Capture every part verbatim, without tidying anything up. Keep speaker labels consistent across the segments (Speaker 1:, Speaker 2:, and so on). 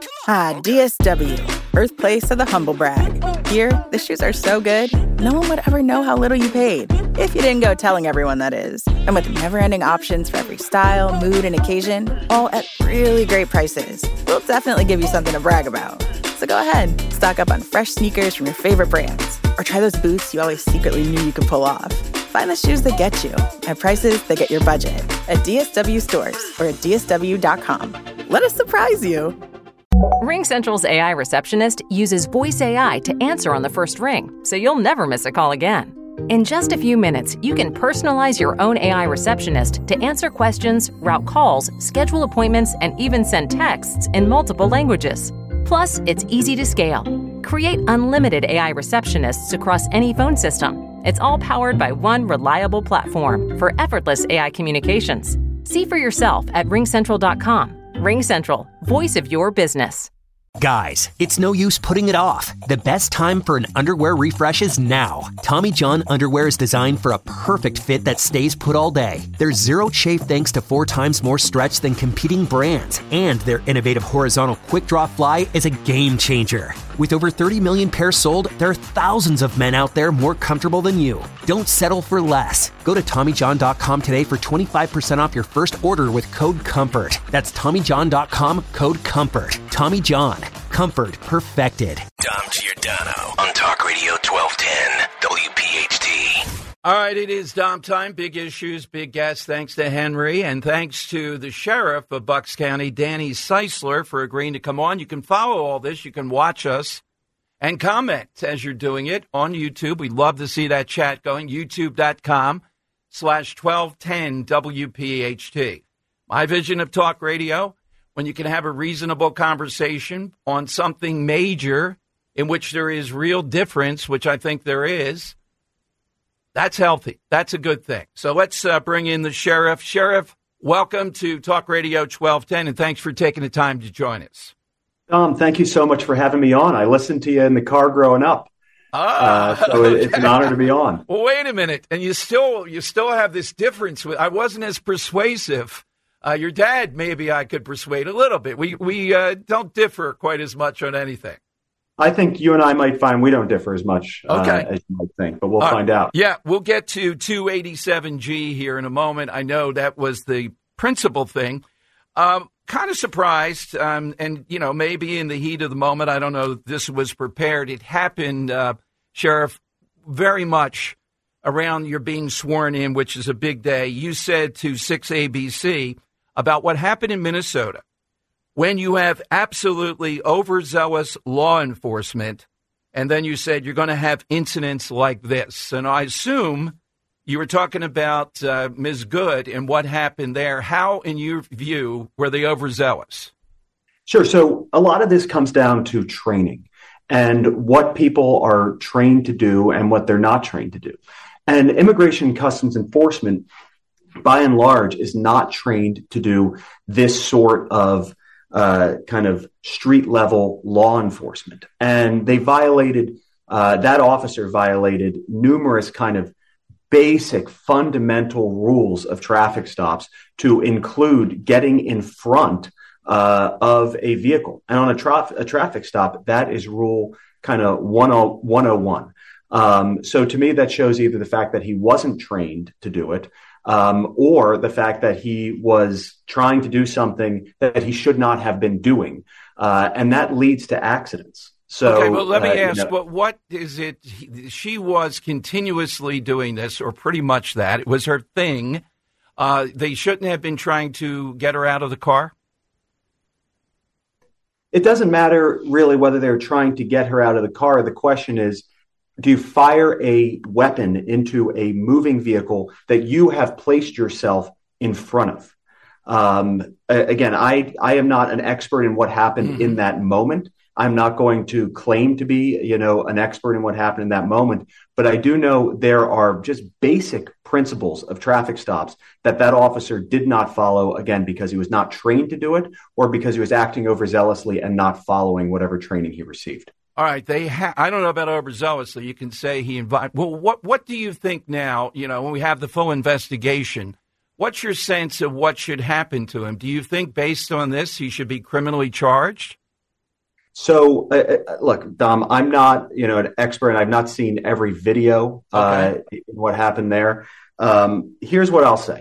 Speaker 1: Ah, D S W, birthplace of the humble brag. Here, the shoes are so good, no one would ever know how little you paid. If you didn't go telling everyone, that is. And with never-ending options for every style, mood, and occasion, all at really great prices, we'll definitely give you something to brag about. So go ahead, stock up on fresh sneakers from your favorite brands, or try those boots you always secretly knew you could pull off. Find the shoes that get you at prices that get your budget at D S W stores or at D S W dot com. Let us surprise you.
Speaker 2: RingCentral's A I receptionist uses voice A I to answer on the first ring, so you'll never miss a call again. In just a few minutes, you can personalize your own A I receptionist to answer questions, route calls, schedule appointments, and even send texts in multiple languages. Plus, it's easy to scale. Create unlimited A I receptionists across any phone system. It's all powered by one reliable platform for effortless A I communications. See for yourself at ring central dot com. RingCentral, voice of your business.
Speaker 3: Guys, it's no use putting it off. The best time for an underwear refresh is now. Tommy John underwear is designed for a perfect fit that stays put all day. There's zero chafe thanks to four times more stretch than competing brands. And their innovative horizontal quick draw fly is a game changer. With over thirty million pairs sold, there are thousands of men out there more comfortable than you. Don't settle for less. Go to Tommy John dot com today for twenty-five percent off your first order with code COMFORT. That's Tommy John dot com, code COMFORT. Tommy John. Comfort perfected.
Speaker 4: Dom Giordano on Talk Radio twelve ten W P H T.
Speaker 5: All right, it is Dom time. Big issues, big guests. Thanks to Henry and thanks to the sheriff of Bucks County, Danny Seisler, for agreeing to come on. You can follow all this. You can watch us and comment as you're doing it on YouTube. We'd love to see that chat going. YouTube dot com slash twelve ten W P H T. My vision of talk radio, when you can have a reasonable conversation on something major in which there is real difference, which I think there is, that's healthy. That's a good thing. So let's uh, bring in the sheriff. Sheriff, welcome to Talk Radio twelve ten, and thanks for taking the time to join us.
Speaker 6: Tom, thank you so much for having me on. I listened to you in the car growing up.
Speaker 5: Ah,
Speaker 6: uh, so
Speaker 5: okay.
Speaker 6: It's an honor to be on.
Speaker 5: Well, wait a minute. And you still you still have this difference. With I wasn't as persuasive. Uh, your dad, maybe I could persuade a little bit. We we uh, don't differ quite as much on anything.
Speaker 6: I think you and I might find we don't differ as much
Speaker 5: okay.
Speaker 6: uh, as you might think, but we'll
Speaker 5: All
Speaker 6: find
Speaker 5: right.
Speaker 6: out.
Speaker 5: Yeah, we'll get to two eighty-seven G here in a moment. I know that was the principal thing. Um, kind of surprised, um, and, you know, maybe in the heat of the moment, I don't know if this was prepared. It happened, uh, Sheriff, very much around your being sworn in, which is a big day. You said to six A B C about what happened in Minnesota when you have absolutely overzealous law enforcement, and then you said you're going to have incidents like this. And I assume you were talking about uh, Miz Good and what happened there. How, in your view, were they overzealous?
Speaker 6: Sure. So a lot of this comes down to training and what people are trained to do and what they're not trained to do. And Immigration and Customs Enforcement, by and large, is not trained to do this sort of uh, kind of street level law enforcement. And they violated, uh, that officer violated numerous kind of basic fundamental rules of traffic stops, to include getting in front uh, of a vehicle. And on a, tra- a traffic stop, that is rule kind of one oh one. Um, so to me, that shows either the fact that he wasn't trained to do it, Um, or the fact that he was trying to do something that he should not have been doing. Uh, and that leads to accidents. So,
Speaker 5: okay, but let me
Speaker 6: uh,
Speaker 5: ask,
Speaker 6: you know,
Speaker 5: what, what is it? She was continuously doing this, or pretty much that. It was her thing. Uh, they shouldn't have been trying to get her out of the car?
Speaker 6: It doesn't matter really whether they're trying to get her out of the car. The question is, do you fire a weapon into a moving vehicle that you have placed yourself in front of? Um, again, I, I am not an expert in what happened mm-hmm. in that moment. I'm not going to claim to be, you know, an expert in what happened in that moment, but I do know there are just basic principles of traffic stops that that officer did not follow, again, because he was not trained to do it, or because he was acting overzealously and not following whatever training he received.
Speaker 5: All right, they. Ha- I don't know about overzealously. You can say he invited. Well, what what do you think now? You know, when we have the full investigation, what's your sense of what should happen to him? Do you think, based on this, he should be criminally charged?
Speaker 6: So, uh, look, Dom, I'm not, you know, an expert, and I've not seen every video uh,
Speaker 5: Okay.
Speaker 6: in what happened there. Um, here's what I'll say: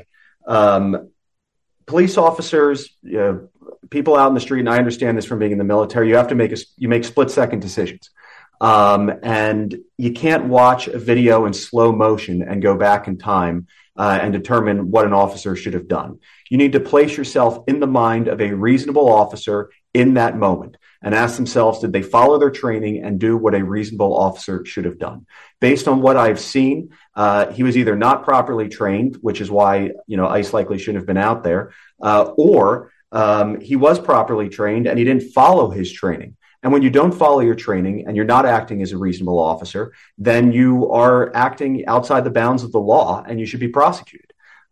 Speaker 6: um, police officers, you know, people out in the street, and I understand this from being in the military. You have to make a, you make split second decisions, um, and you can't watch a video in slow motion and go back in time uh, and determine what an officer should have done. You need to place yourself in the mind of a reasonable officer in that moment and ask themselves, did they follow their training and do what a reasonable officer should have done? Based on what I've seen, uh, he was either not properly trained, which is why, you know, ICE likely shouldn't have been out there, uh, or um, he was properly trained and he didn't follow his training. And when you don't follow your training and you're not acting as a reasonable officer, then you are acting outside the bounds of the law and you should be prosecuted.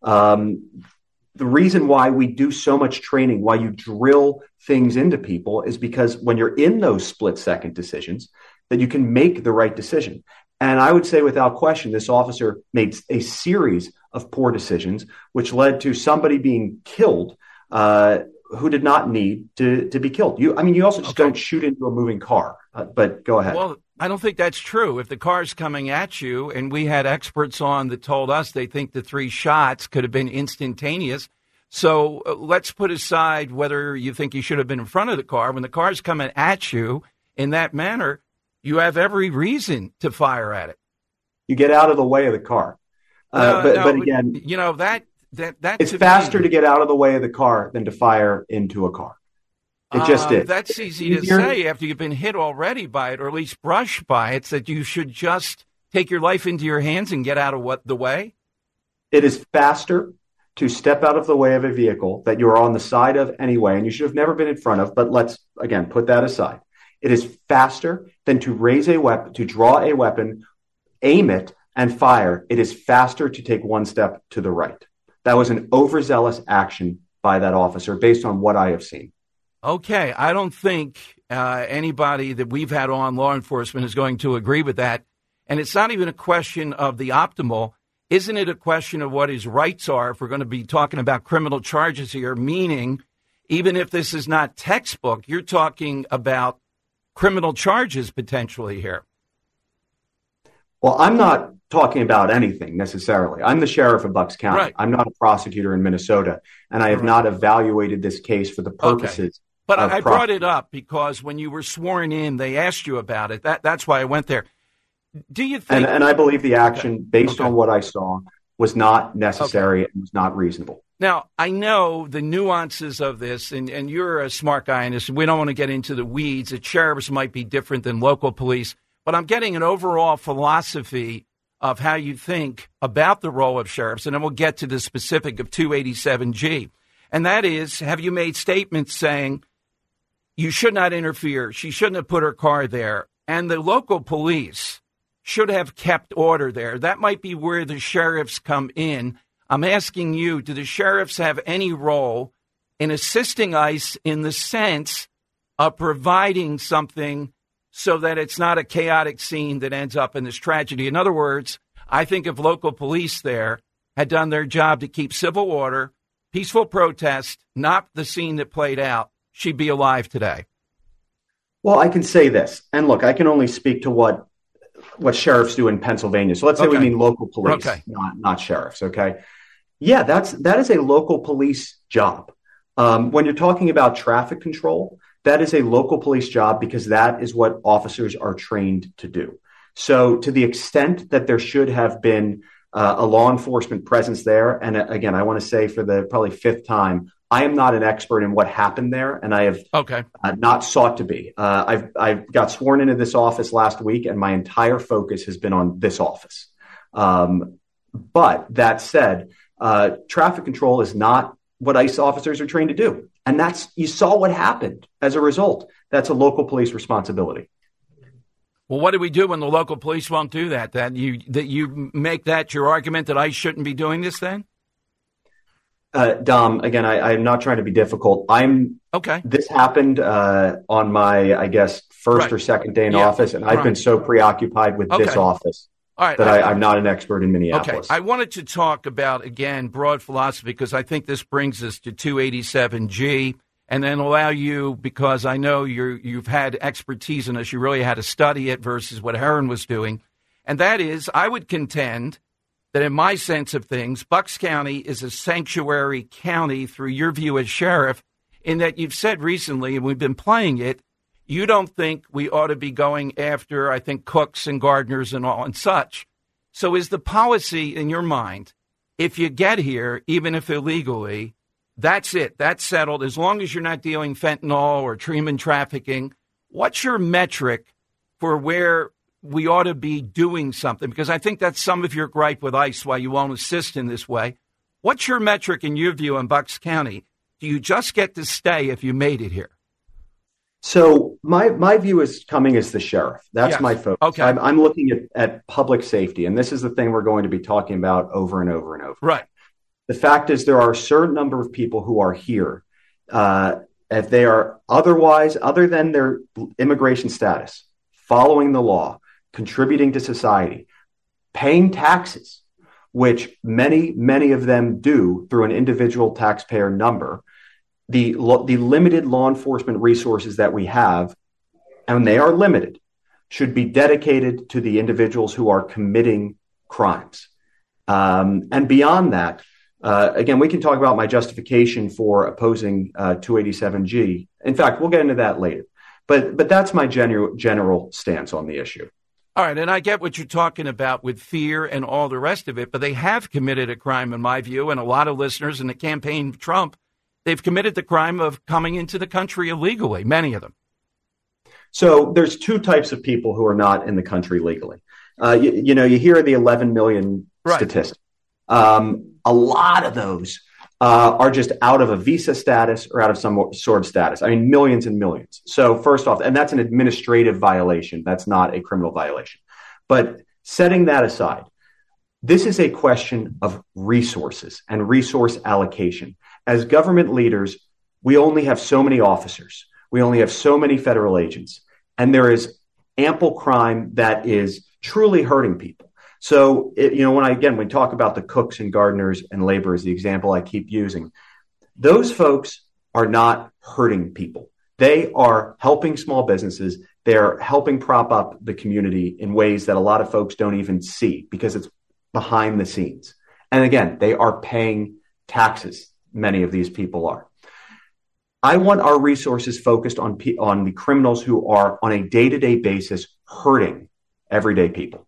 Speaker 6: Um, The reason why we do so much training, why you drill things into people, is because when you're in those split second decisions, that you can make the right decision. And I would say without question, this officer made a series of poor decisions, which led to somebody being killed uh, who did not need to, to be killed. You, I mean, you also just
Speaker 5: Okay.
Speaker 6: don't shoot into a moving car, uh, but go ahead.
Speaker 5: Well, I don't think that's true. If the car's coming at you, and we had experts on that told us they think the three shots could have been instantaneous. So uh, let's put aside whether you think you should have been in front of the car. When the car's coming at you in that manner, you have every reason to fire at it.
Speaker 6: You get out of the way of the car. Uh,
Speaker 5: No,
Speaker 6: but,
Speaker 5: no,
Speaker 6: but again,
Speaker 5: you know, that, that, that
Speaker 6: it's
Speaker 5: to
Speaker 6: faster
Speaker 5: me,
Speaker 6: to get out of the way of the car than to fire into a car. It just
Speaker 5: uh,
Speaker 6: is.
Speaker 5: That's easy to
Speaker 6: Easier-
Speaker 5: say after you've been hit already by it, or at least brushed by it, that you should just take your life into your hands and get out of what the way.
Speaker 6: It is faster to step out of the way of a vehicle that you're on the side of anyway, and you should have never been in front of. But let's, again, put that aside. It is faster than to raise a weapon, to draw a weapon, aim it, and fire. It is faster to take one step to the right. That was an overzealous action by that officer based on what I have seen.
Speaker 5: Okay, I don't think uh, anybody that we've had on law enforcement is going to agree with that. And it's not even a question of the optimal. Isn't it a question of what his rights are if we're going to be talking about criminal charges here? Meaning, even if this is not textbook, you're talking about criminal charges potentially here.
Speaker 6: Well, I'm not talking about anything necessarily. I'm the sheriff of Bucks County.
Speaker 5: Right.
Speaker 6: I'm not a prosecutor in Minnesota, and I have
Speaker 5: Right.
Speaker 6: not evaluated this case for the purposes.
Speaker 5: But
Speaker 6: of
Speaker 5: I, I brought
Speaker 6: prosecute-
Speaker 5: it up because when you were sworn in, they asked you about it. That That's why I went there. Do you think...
Speaker 6: And, and I believe the action, based
Speaker 5: Okay.
Speaker 6: on what I saw, was not necessary and was not reasonable.
Speaker 5: Now, I know the nuances of this, and, and you're a smart guy in this, and we don't want to get into the weeds. That sheriffs might be different than local police, but I'm getting an overall philosophy of how you think about the role of sheriffs, and then we'll get to the specific of two eighty-seven G. And that is, have you made statements saying you should not interfere, she shouldn't have put her car there, and the local police should have kept order there? That might be where the sheriffs come in. I'm asking you, do the sheriffs have any role in assisting ICE in the sense of providing something so that it's not a chaotic scene that ends up in this tragedy? In other words, I think if local police there had done their job to keep civil order, peaceful protest, not the scene that played out, she'd be alive today.
Speaker 6: Well, I can say this, and look, I can only speak to what what sheriffs do in Pennsylvania. So let's say
Speaker 5: Okay.
Speaker 6: we mean local police,
Speaker 5: Okay.
Speaker 6: not not sheriffs. Okay, yeah, that's that is a local police job. Um, when you're talking about traffic control, that is a local police job because that is what officers are trained to do. So, to the extent that there should have been uh, a law enforcement presence there, and uh, again, I want to say for the probably fifth time, I am not an expert in what happened there, and I have
Speaker 5: Okay.
Speaker 6: uh, not sought to be. Uh, I've I got sworn into this office last week, and my entire focus has been on this office. Um, but that said, uh, traffic control is not what ICE officers are trained to do, and that's you saw what happened as a result. That's a local police responsibility.
Speaker 5: Well, what do we do when the local police won't do that? That you that you make that your argument that I shouldn't be doing this then?
Speaker 6: Uh, Dom, again, I, I'm not trying to be difficult. I'm
Speaker 5: Okay.
Speaker 6: This happened uh, on my, I guess, first
Speaker 5: Right.
Speaker 6: or second day in
Speaker 5: Yeah.
Speaker 6: office, and I've
Speaker 5: Right.
Speaker 6: been so preoccupied with this
Speaker 5: Okay.
Speaker 6: office
Speaker 5: All right.
Speaker 6: that I, I'm not an expert in
Speaker 5: Okay.
Speaker 6: Minneapolis.
Speaker 5: I wanted to talk about, again, broad philosophy because I think this brings us to two eighty-seven G. and then allow you, because I know you're, you've had expertise in this, you really had to study it versus what Heron was doing. And that is, I would contend that in my sense of things, Bucks County is a sanctuary county through your view as sheriff, in that you've said recently, and we've been playing it, you don't think we ought to be going after, I think, cooks and gardeners and all and such. So is the policy in your mind, if you get here, even if illegally, that's it, that's settled, as long as you're not dealing fentanyl or human trafficking, what's your metric for where we ought to be doing something? Because I think that's some of your gripe with ICE, why you won't assist in this way. What's your metric in your view in Bucks County? Do you just get to stay if you made it here?
Speaker 6: So my my view is coming as the sheriff. That's
Speaker 5: yes.
Speaker 6: my focus.
Speaker 5: Okay.
Speaker 6: I'm, I'm looking at, at public safety, and this is the thing we're going to be talking about over and over and over.
Speaker 5: Right.
Speaker 6: The fact is there are a certain number of people who are here. Uh, if they are otherwise, other than their immigration status, following the law, contributing to society, paying taxes, which many, many of them do through an individual taxpayer number, the, the limited law enforcement resources that we have, and they are limited, should be dedicated to the individuals who are committing crimes. Um, and beyond that, uh, again, we can talk about my justification for opposing uh, two eighty-seven G. In fact, we'll get into that later. But but that's my general general stance on the issue.
Speaker 5: All right, and I get what you're talking about with fear and all the rest of it, but they have committed a crime, in my view, and a lot of listeners in the campaign of Trump, they've committed the crime of coming into the country illegally, many of them.
Speaker 6: So there's two types of people who are not in the country legally. Uh, you, you know, you hear the eleven million
Speaker 5: right.
Speaker 6: statistic. Um, a lot of those uh, are just out of a visa status or out of some sort of status. I mean, millions and millions. So first off, and that's an administrative violation. That's not a criminal violation. But setting that aside, this is a question of resources and resource allocation. As government leaders, we only have so many officers. We only have so many federal agents. And there is ample crime that is truly hurting people. So, it, you know, when I, again, when we talk about the cooks and gardeners and laborers, the example I keep using, those folks are not hurting people. They are helping small businesses. They're helping prop up the community in ways that a lot of folks don't even see because it's behind the scenes. And again, they are paying taxes. Many of these people are. I want our resources focused on, on the criminals who are on a day-to-day basis hurting everyday people.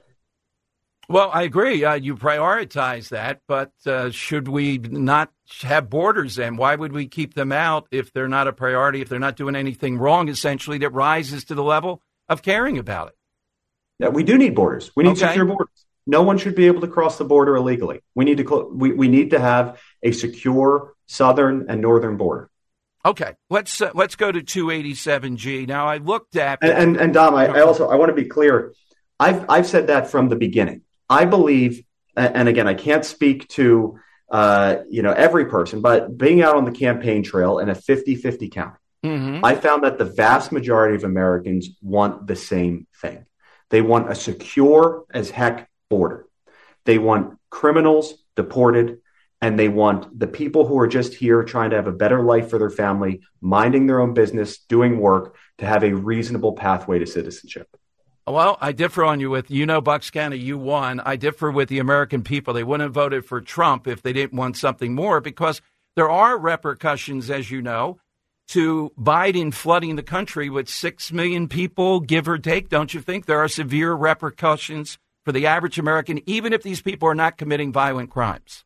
Speaker 5: Well, I agree. Uh, you prioritize that, but uh, should we not have borders then? Why would we keep them out if they're not a priority, if they're not doing anything wrong, essentially, that rises to the level of caring about it?
Speaker 6: Yeah, we do need borders. We need
Speaker 5: okay.
Speaker 6: secure borders. No one should be able to cross the border illegally. We need to cl- we, we need to have a secure southern and northern border.
Speaker 5: Okay, let's uh, let's go to two eighty-seven G. Now, I looked at
Speaker 6: and and, and Dom, I, I also I want to be clear. I've I've said that from the beginning. I believe, and again, I can't speak to uh, you know every person, but being out on the campaign trail in a fifty-fifty count, mm-hmm. I found that the vast majority of Americans want the same thing. They want a secure as heck border. They want criminals deported, and they want the people who are just here trying to have a better life for their family, minding their own business, doing work, to have a reasonable pathway to citizenship.
Speaker 5: Well, I differ on you with, you know, Bucks County, you won. I differ with the American people. They wouldn't have voted for Trump if they didn't want something more, because there are repercussions, as you know, to Biden flooding the country with six million people, give or take. Don't you think there are severe repercussions for the average American, even if these people are not committing violent crimes?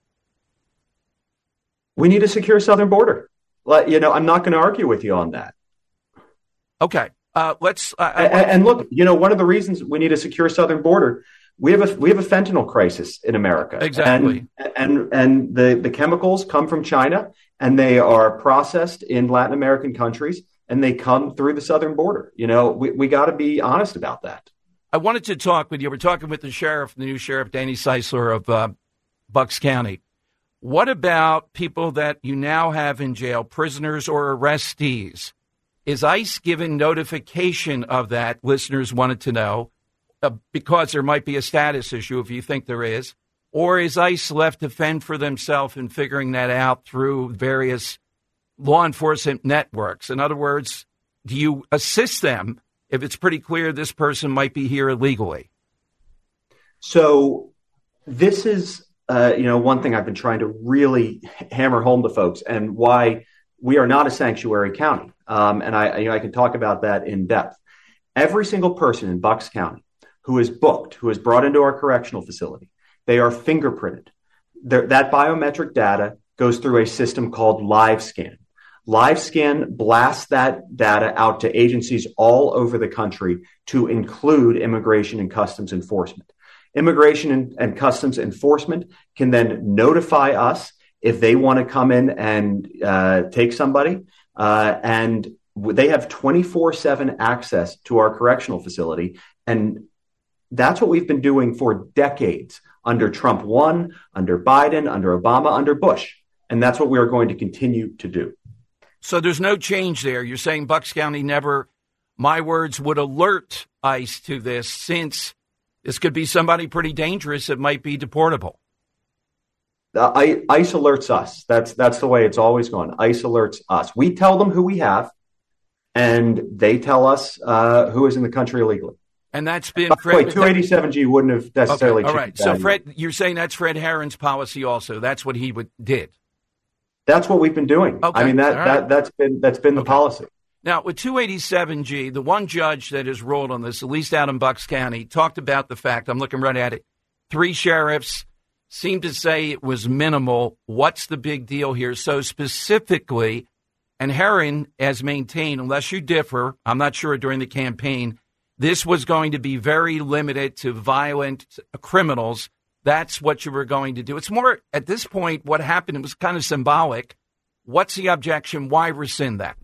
Speaker 6: We need a secure southern border. You know, I'm not going to argue with you on that.
Speaker 5: Okay. Uh, let's uh,
Speaker 6: and, and look, you know, one of the reasons we need a secure southern border, we have a we have a fentanyl crisis in America.
Speaker 5: Exactly.
Speaker 6: And and, and the, the chemicals come from China, and they are processed in Latin American countries, and they come through the southern border. You know, we, we got to be honest about that.
Speaker 5: I wanted to talk with you. We're talking with the sheriff, the new sheriff, Danny Seisler of uh, Bucks County. What about people that you now have in jail, prisoners or arrestees? Is ICE given notification of that? Listeners wanted to know, uh, because there might be a status issue if you think there is. Or is ICE left to fend for themselves in figuring that out through various law enforcement networks? In other words, do you assist them if it's pretty clear this person might be here illegally?
Speaker 6: So this is, uh, you know, one thing I've been trying to really hammer home to folks, and why we are not a sanctuary county. Um, and I, you know, I can talk about that in depth. Every single person in Bucks County who is booked, who is brought into our correctional facility, they are fingerprinted. They're, that biometric data goes through a system called LiveScan. LiveScan blasts that data out to agencies all over the country, to include Immigration and Customs Enforcement. Immigration and, and Customs Enforcement can then notify us if they want to come in and uh, take somebody, uh, and they have twenty-four seven access to our correctional facility. And that's what we've been doing for decades, under Trump one, under Biden, under Obama, under Bush. And that's what we are going to continue to do.
Speaker 5: So there's no change there. You're saying Bucks County never, my words, would alert ICE to this, since this could be somebody pretty dangerous that might be deportable.
Speaker 6: Uh, I, ICE alerts us. That's that's the way it's always gone. ICE alerts us. We tell them who we have, and they tell us uh, who is in the country illegally.
Speaker 5: And that's been
Speaker 6: Fred. Wait, two eighty-seven G wouldn't have necessarily.
Speaker 5: Okay, all right. So, Fred, yet. You're saying that's Fred Herron's policy also. That's what he would did.
Speaker 6: That's what we've been doing.
Speaker 5: Okay.
Speaker 6: I mean, that,
Speaker 5: right.
Speaker 6: that, that's been that's been the
Speaker 5: okay.
Speaker 6: policy.
Speaker 5: Now, with two eighty-seven G, the one judge that has ruled on this, at least out in Bucks County, talked about the fact, I'm looking right at it, three sheriffs seemed to say it was minimal. What's the big deal here? So specifically, and Herron has maintained, unless you differ, I'm not sure during the campaign, this was going to be very limited to violent criminals. That's what you were going to do. It's more, at this point, what happened, it was kind of symbolic. What's the objection? Why rescind that?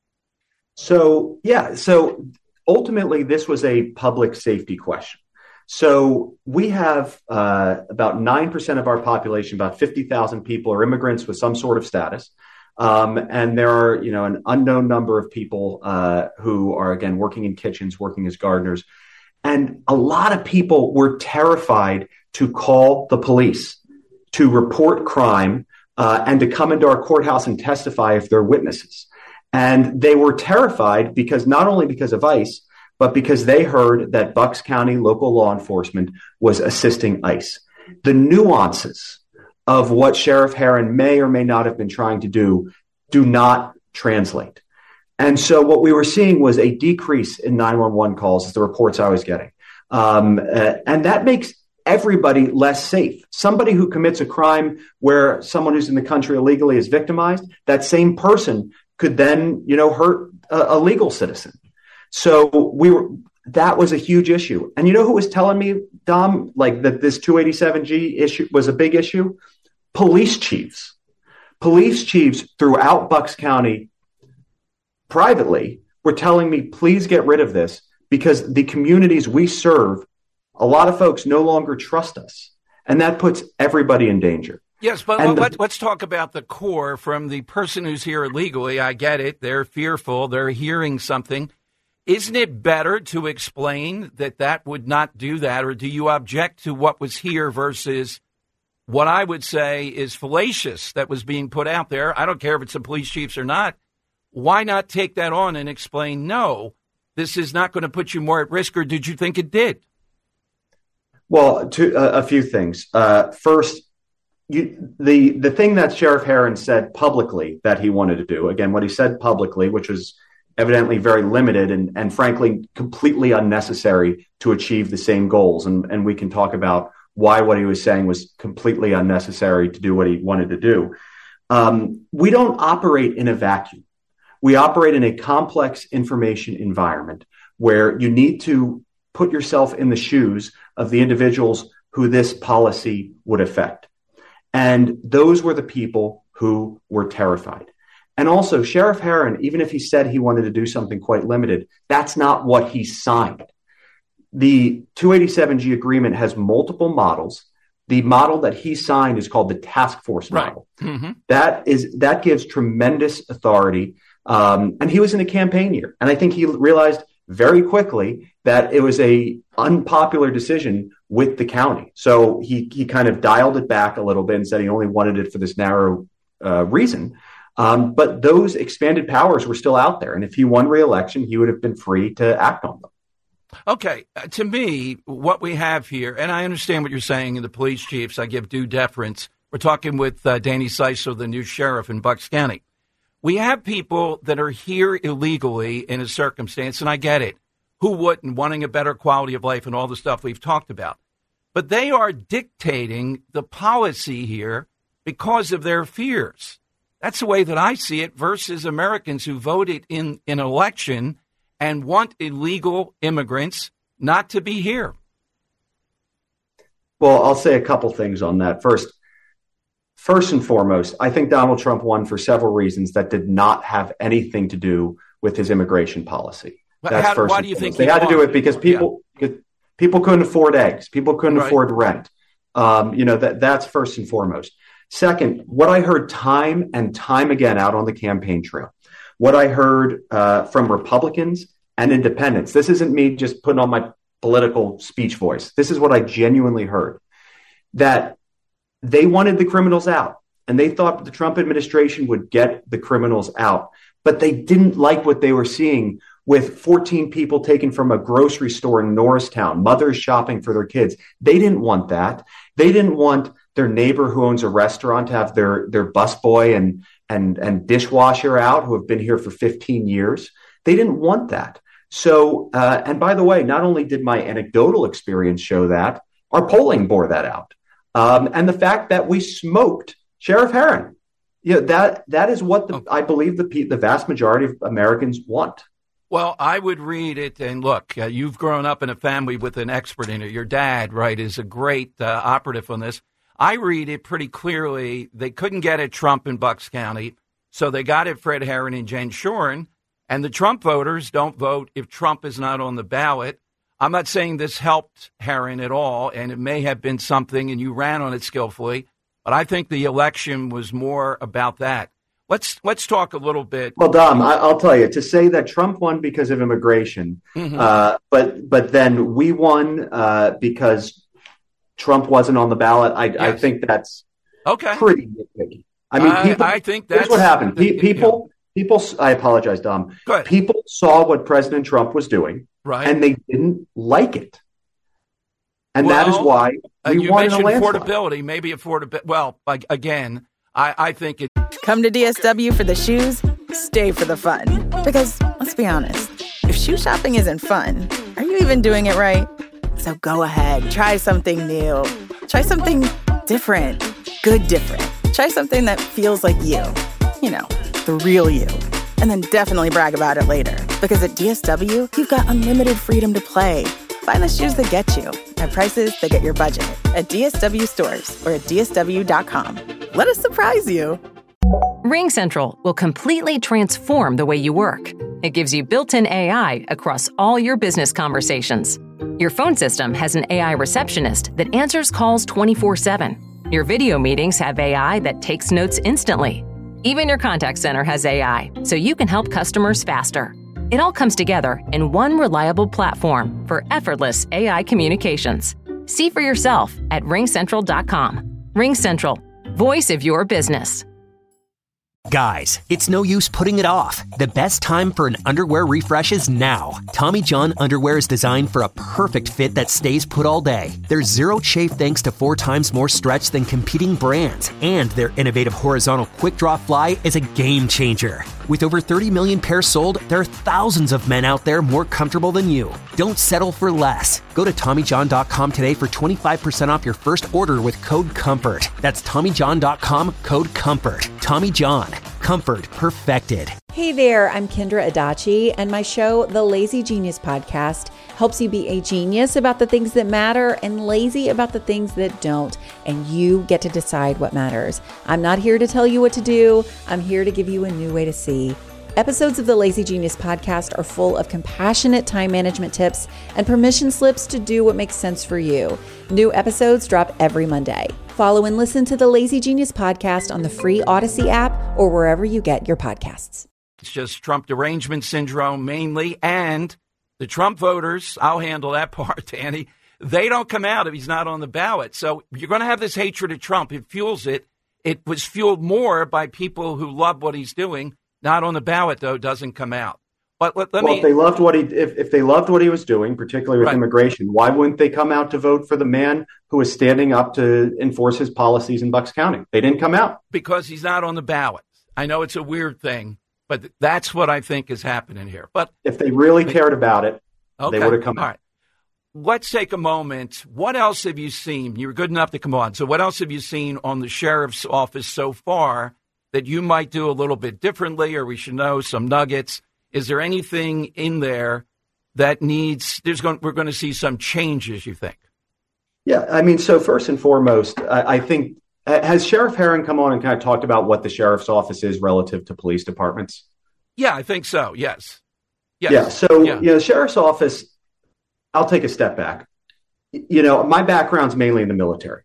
Speaker 6: So, yeah, so ultimately, this was a public safety question. So we have uh, about nine percent of our population, about fifty thousand people, are immigrants with some sort of status. Um, and there are, you know, an unknown number of people uh, who are, again, working in kitchens, working as gardeners. And a lot of people were terrified to call the police, to report crime, uh, and to come into our courthouse and testify if they're witnesses. And they were terrified because not only because of ICE, but because they heard that Bucks County local law enforcement was assisting ICE. The nuances of what Sheriff Herron may or may not have been trying to do do not translate. And so what we were seeing was a decrease in nine one one calls, is the reports I was getting. Um, uh, and that makes everybody less safe. Somebody who commits a crime where someone who's in the country illegally is victimized, that same person could then, you know, hurt a, a legal citizen. So we were, that was a huge issue. And you know who was telling me, Dom, like that this two eighty-seven G issue was a big issue? Police chiefs. Police chiefs throughout Bucks County privately were telling me, please get rid of this, because the communities we serve, a lot of folks no longer trust us. And that puts everybody in danger.
Speaker 5: Yes, but
Speaker 6: the,
Speaker 5: let, let's talk about the core from the person who's here illegally. I get it. They're fearful. They're hearing something. Isn't it better to explain that that would not do that? Or do you object to what was here versus what I would say is fallacious that was being put out there? I don't care if it's the police chiefs or not. Why not take that on and explain, no, this is not going to put you more at risk, or did you think it did?
Speaker 6: Well, to, uh, a few things. Uh, first, you, the the thing that Sheriff Herron said publicly that he wanted to do, again, what he said publicly, which was evidently very limited and, and frankly, completely unnecessary to achieve the same goals. And, and we can talk about why what he was saying was completely unnecessary to do what he wanted to do. Um, we don't operate in a vacuum. We operate in a complex information environment where you need to put yourself in the shoes of the individuals who this policy would affect. And those were the people who were terrified. And also, Sheriff Herron, even if he said he wanted to do something quite limited, that's not what he signed. The two eighty-seven G agreement has multiple models. The model that he signed is called the task force model.
Speaker 5: Right. Mm-hmm. That
Speaker 6: is that gives tremendous authority. Um, and he was in a campaign year. And I think he realized very quickly that it was a unpopular decision with the county. So he he kind of dialed it back a little bit and said he only wanted it for this narrow uh, reason. Um, but those expanded powers were still out there. And if he won re-election, he would have been free to act on them.
Speaker 5: Okay. Uh, to me, what we have here, and I understand what you're saying, and the police chiefs, I give due deference. We're talking with uh, Danny Seisler, the new sheriff in Bucks County. We have people that are here illegally in a circumstance, and I get it. Who wouldn't, wanting a better quality of life and all the stuff we've talked about? But they are dictating the policy here because of their fears. That's the way that I see it versus Americans who voted in an election and want illegal immigrants not to be here.
Speaker 6: Well, I'll say a couple things on that. First, first and foremost, I think Donald Trump won for several reasons that did not have anything to do with his immigration policy. That's
Speaker 5: How,
Speaker 6: first
Speaker 5: why
Speaker 6: and
Speaker 5: do you
Speaker 6: foremost.
Speaker 5: think
Speaker 6: They had
Speaker 5: won?
Speaker 6: to do it because people yeah. people couldn't afford eggs. People couldn't
Speaker 5: right.
Speaker 6: afford rent. Um, you know, that that's first and foremost. Second, what I heard time and time again out on the campaign trail, what I heard uh, from Republicans and independents, this isn't me just putting on my political speech voice. This is what I genuinely heard, that they wanted the criminals out and they thought the Trump administration would get the criminals out, but they didn't like what they were seeing with fourteen people taken from a grocery store in Norristown, mothers shopping for their kids. They didn't want that. They didn't want their neighbor who owns a restaurant to have their, their busboy and, and, and dishwasher out who have been here for fifteen years. They didn't want that. So, uh, and by the way, not only did my anecdotal experience show that, our polling bore that out. Um, and the fact that we smoked Sheriff Herron, you know, that, that is what the, I believe the, the vast majority of Americans want.
Speaker 5: Well, I would read it, and look, uh, you've grown up in a family with an expert in it. Your dad, right, is a great uh, operative on this. I read it pretty clearly. They couldn't get at Trump in Bucks County, so they got at Fred Herron and Jen Shoren, and the Trump voters don't vote if Trump is not on the ballot. I'm not saying this helped Herron at all, and it may have been something, and you ran on it skillfully, but I think the election was more about that. Let's let's talk a little bit.
Speaker 6: Well, Dom, I, I'll tell you, to say that Trump won because of immigration, mm-hmm. uh, but but then we won uh, because Trump wasn't on the ballot, I, yes. I think that's
Speaker 5: okay.
Speaker 6: pretty nitpicky. I mean, people,
Speaker 5: I, I think that's
Speaker 6: here's what happened.
Speaker 5: The,
Speaker 6: people, yeah. people. I apologize, Dom. People saw what President Trump was doing,
Speaker 5: right,
Speaker 6: and they didn't like it, and
Speaker 5: well,
Speaker 6: that is why we
Speaker 5: uh, you
Speaker 6: won in a
Speaker 5: mentioned
Speaker 6: landslide.
Speaker 5: Affordability, maybe affordability. Well, like, again, I, I think it.
Speaker 1: Come to D S W for the shoes, stay for the fun. Because, let's be honest, if shoe shopping isn't fun, are you even doing it right? So go ahead, try something new. Try something different. Good different. Try something that feels like you. You know, the real you. And then definitely brag about it later. Because at D S W, you've got unlimited freedom to play. Find the shoes that get you at prices that get your budget at D S W stores or at D S W dot com. Let us surprise you.
Speaker 2: RingCentral will completely transform the way you work. It gives you built-in A I across all your business conversations. Your phone system has an A I receptionist that answers calls twenty-four seven. Your video meetings have A I that takes notes instantly. Even your contact center has A I, so you can help customers faster. It all comes together in one reliable platform for effortless A I communications. See for yourself at ring central dot com. RingCentral, voice of your business.
Speaker 3: Guys, it's no use putting it off. The best time for an underwear refresh is now. Tommy John underwear is designed for a perfect fit that stays put all day. There's zero chafe thanks to four times more stretch than competing brands. And their innovative horizontal quick draw fly is a game changer. With over thirty million pairs sold, there are thousands of men out there more comfortable than you. Don't settle for less. Go to Tommy John dot com today for twenty-five percent off your first order with code COMFORT. That's Tommy John dot com, code COMFORT. Tommy John. Comfort perfected.
Speaker 7: Hey there, I'm Kendra Adachi, and my show, The Lazy Genius Podcast, helps you be a genius about the things that matter and lazy about the things that don't, and you get to decide what matters. I'm not here to tell you what to do. I'm here to give you a new way to see. Episodes of the Lazy Genius Podcast are full of compassionate time management tips and permission slips to do what makes sense for you. New episodes drop every Monday. Follow and listen to the Lazy Genius Podcast on the free Odyssey app or wherever you get your podcasts.
Speaker 5: It's just Trump derangement syndrome mainly, and the Trump voters, I'll handle that part, Danny, they don't come out if he's not on the ballot. So you're going to have this hatred of Trump. It fuels it. it was fueled more by people who love what he's doing. Not on the ballot, though, doesn't come out. But let, let
Speaker 6: well,
Speaker 5: me.
Speaker 6: if they loved what he, if, if they loved what he was doing, particularly with
Speaker 5: right.
Speaker 6: immigration, why wouldn't they come out to vote for the man who is standing up to enforce his policies in Bucks County? They didn't come out
Speaker 5: because he's not on the ballot. I know it's a weird thing, but that's what I think is happening here. But
Speaker 6: if they really
Speaker 5: they,
Speaker 6: cared about it,
Speaker 5: okay.
Speaker 6: they would have come
Speaker 5: All
Speaker 6: out.
Speaker 5: Right. Let's take a moment. What else have you seen? You were good enough to come on. So what else have you seen on the sheriff's office so far that you might do a little bit differently, or we should know some nuggets? Is there anything in there that needs, there's going, we're going to see some changes, you think?
Speaker 6: Yeah, I mean, so first and foremost, I, I think, has Sheriff Herron come on and kind of talked about what the sheriff's office is relative to police departments?
Speaker 5: Yeah, I think so, yes. yes.
Speaker 6: Yeah, so,
Speaker 5: yeah.
Speaker 6: you know, sheriff's office, I'll take a step back. You know, my background's mainly in the military,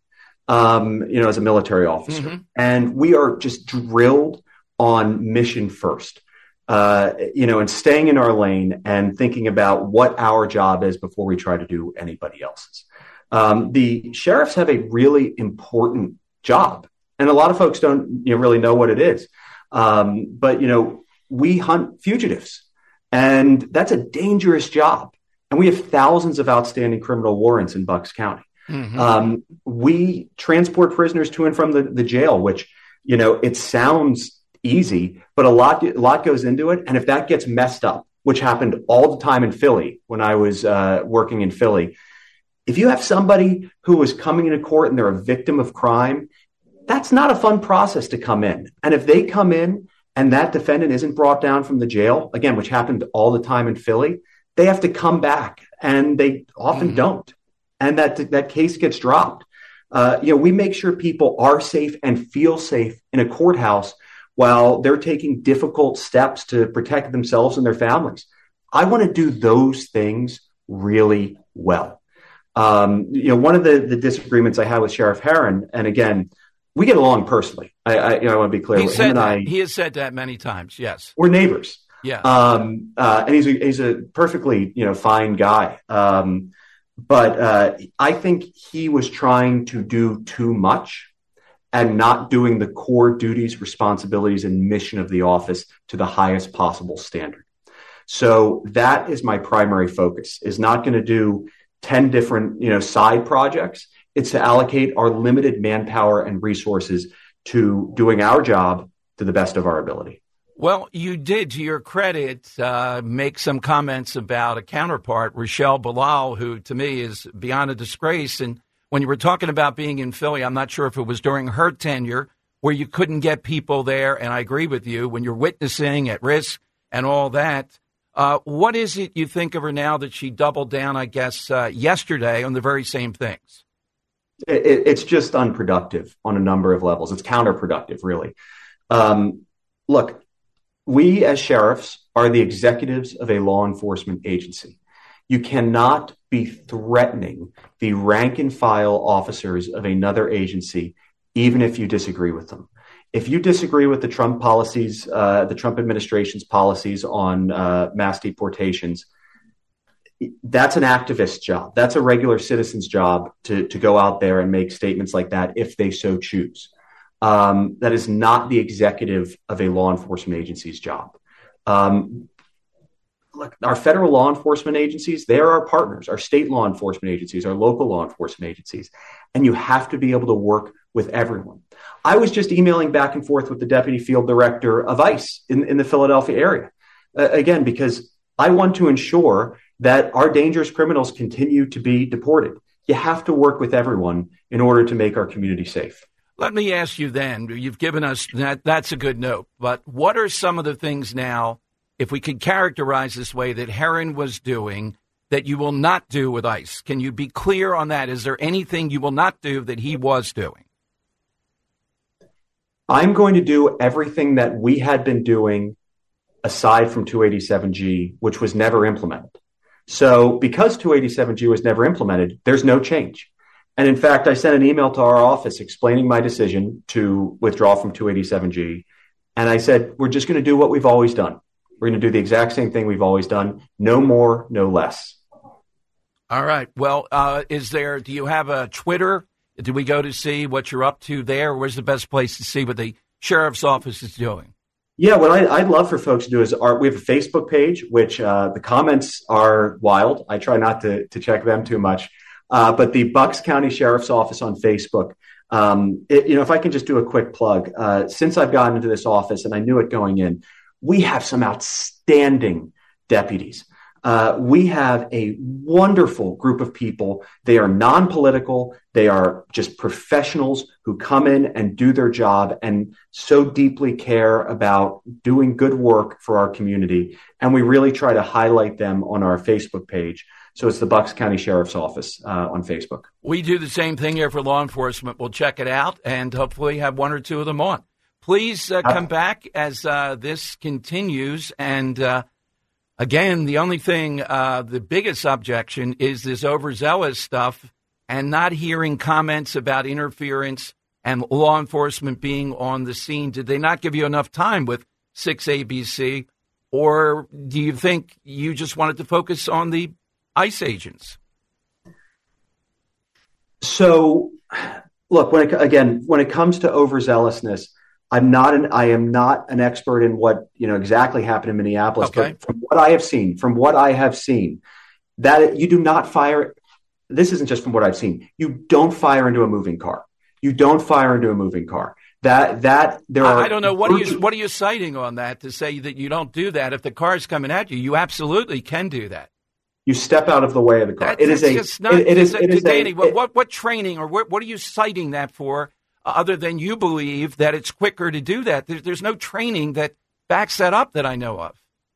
Speaker 6: um, you know, as a military officer. Mm-hmm. And we are just drilled on mission first. Uh, you know, and staying in our lane and thinking about what our job is before we try to do anybody else's. Um, the sheriffs have a really important job, and a lot of folks don't you know, really know what it is. Um, but, you know, we hunt fugitives, and that's a dangerous job. And we have thousands of outstanding criminal warrants in Bucks County. Mm-hmm. Um, we transport prisoners to and from the, the jail, which, you know, it sounds easy, but a lot, a lot goes into it. And if that gets messed up, which happened all the time in Philly when I was uh, working in Philly, if you have somebody who is coming into court and they're a victim of crime, that's not a fun process to come in. And if they come in and that defendant isn't brought down from the jail, again, which happened all the time in Philly, they have to come back, and they often mm-hmm. don't. And that, that case gets dropped. Uh, you know, we make sure people are safe and feel safe in a courthouse while they're taking difficult steps to protect themselves and their families. I want to do those things really well. Um, you know, one of the, the disagreements I had with Sheriff Herron, and again, we get along personally. I, I, you know, I want to be clear.
Speaker 5: He
Speaker 6: with
Speaker 5: said
Speaker 6: him and
Speaker 5: that.
Speaker 6: I,
Speaker 5: he has said that many times. Yes,
Speaker 6: we're neighbors.
Speaker 5: Yeah,
Speaker 6: um, uh, and he's a, he's a perfectly you know fine guy. Um, but uh, I think he was trying to do too much and not doing the core duties, responsibilities, and mission of the office to the highest possible standard. So that is my primary focus, is not going to do ten different, you know, side projects. It's to allocate our limited manpower and resources to doing our job to the best of our ability.
Speaker 5: Well, you did, to your credit, uh, make some comments about a counterpart, Rochelle Bilal, who to me is beyond a disgrace. And when you were talking about being in Philly, I'm not sure if it was during her tenure where you couldn't get people there. And I agree with you, when you're witnessing at risk and all that. Uh, what is it you think of her now that she doubled down, I guess, uh, yesterday on the very same things?
Speaker 6: It, it's just unproductive on a number of levels. It's counterproductive, really. Um, look, we as sheriffs are the executives of a law enforcement agency. You cannot be threatening the rank and file officers of another agency, even if you disagree with them. If you disagree with the Trump policies, uh, the Trump administration's policies on uh, mass deportations, that's an activist's job. That's a regular citizen's job to, to go out there and make statements like that if they so choose. Um, that is not the executive of a law enforcement agency's job. Um, look, our federal law enforcement agencies, they are our partners, our state law enforcement agencies, our local law enforcement agencies, and you have to be able to work with everyone. I was just emailing back and forth with the deputy field director of ICE in, in the Philadelphia area, uh, again, because I want to ensure that our dangerous criminals continue to be deported. You have to work with everyone in order to make our community safe.
Speaker 5: Let me ask you then, you've given us that, that's a good note, but what are some of the things now, if we could characterize this way, that Herron was doing that you will not do with ICE? Can you be clear on that? Is there anything you will not do that he was doing?
Speaker 6: I'm going to do everything that we had been doing aside from two eighty-seven G, which was never implemented. So because two eighty-seven G was never implemented, there's no change. And in fact, I sent an email to our office explaining my decision to withdraw from two eighty-seven G. And I said, we're just going to do what we've always done. We're going to do the exact same thing we've always done. No more, no less.
Speaker 5: All right. Well, uh, is there, do you have a Twitter? Do we go to see what you're up to there? Where's the best place to see what the sheriff's office is doing?
Speaker 6: Yeah, what I, I'd love for folks to do is our, we have a Facebook page, which uh, the comments are wild. I try not to, to check them too much. Uh, but the Bucks County Sheriff's Office on Facebook, um, it, you know, if I can just do a quick plug, uh, since I've gotten into this office and I knew it going in, we have some outstanding deputies. Uh, we have a wonderful group of people. They are non-political. They are just professionals who come in and do their job and so deeply care about doing good work for our community. And we really try to highlight them on our Facebook page. So it's the Bucks County Sheriff's Office uh, on Facebook.
Speaker 5: We do the same thing here for law enforcement. We'll check it out and hopefully have one or two of them on. Please uh, come back as uh, this continues. And uh, again, the only thing, uh, the biggest objection is this overzealous stuff and not hearing comments about interference and law enforcement being on the scene. Did they not give you enough time with six A B C? Or do you think you just wanted to focus on the ICE agents? So,
Speaker 6: look, when it, again, when it comes to overzealousness, I'm not an I am not an expert in what, you know, exactly happened in Minneapolis.
Speaker 5: Okay.
Speaker 6: But from what I have seen, from what I have seen, that you do not fire. This isn't just from what I've seen. You don't fire into a moving car. You don't fire into a moving car. That that there are.
Speaker 5: I don't know. What are you what are you citing on that to say that you don't do that? If the car is coming at you, you absolutely can do that.
Speaker 6: You step out of the way of the car.
Speaker 5: That's,
Speaker 6: it is a.
Speaker 5: Just not,
Speaker 6: it, it is. It is
Speaker 5: Danny,
Speaker 6: a,
Speaker 5: what,
Speaker 6: it,
Speaker 5: what what training or what what are you citing that for? Other than you believe that it's quicker to do that, there's, there's no training that backs that up that I know of.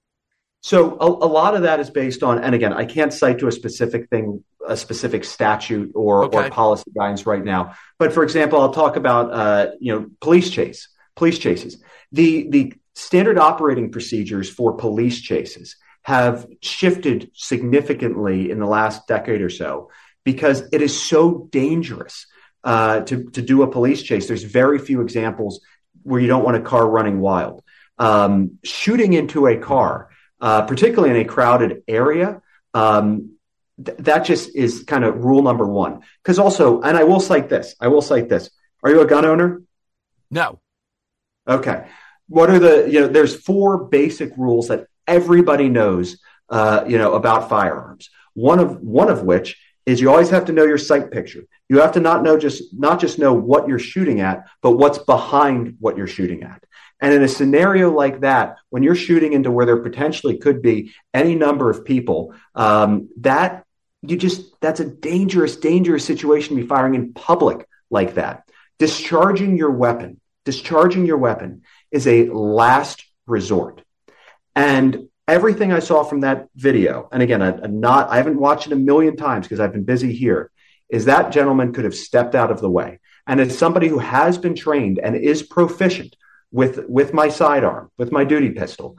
Speaker 6: So a, a lot of that is based on, and again, I can't cite to a specific thing, a specific statute or,
Speaker 5: okay.
Speaker 6: or policy guidance right now. But for example, I'll talk about, uh, you know, police chase, police chases. The the standard operating procedures for police chases have shifted significantly in the last decade or so because it is so dangerous. Uh, to, to do a police chase, there's very few examples where you don't want a car running wild. Um, shooting into a car, uh, particularly in a crowded area, um, th- that just is kind of rule number one. Because also, and I will cite this, I will cite this. Are you a gun owner?
Speaker 5: No.
Speaker 6: Okay. What are the, you know, there's four basic rules that everybody knows, uh, you know, about firearms. One of, one of which is you always have to know your sight picture. You have to not know just not just know what you're shooting at, but what's behind what you're shooting at. And in a scenario like that, when you're shooting into where there potentially could be any number of people, um, that you just that's a dangerous, dangerous situation to be firing in public like that. Discharging your weapon, discharging your weapon is a last resort. And everything I saw from that video, and again, I, I'm not I haven't watched it a million times because I've been busy here. Is that gentleman could have stepped out of the way. And as somebody who has been trained and is proficient with, with my sidearm, with my duty pistol,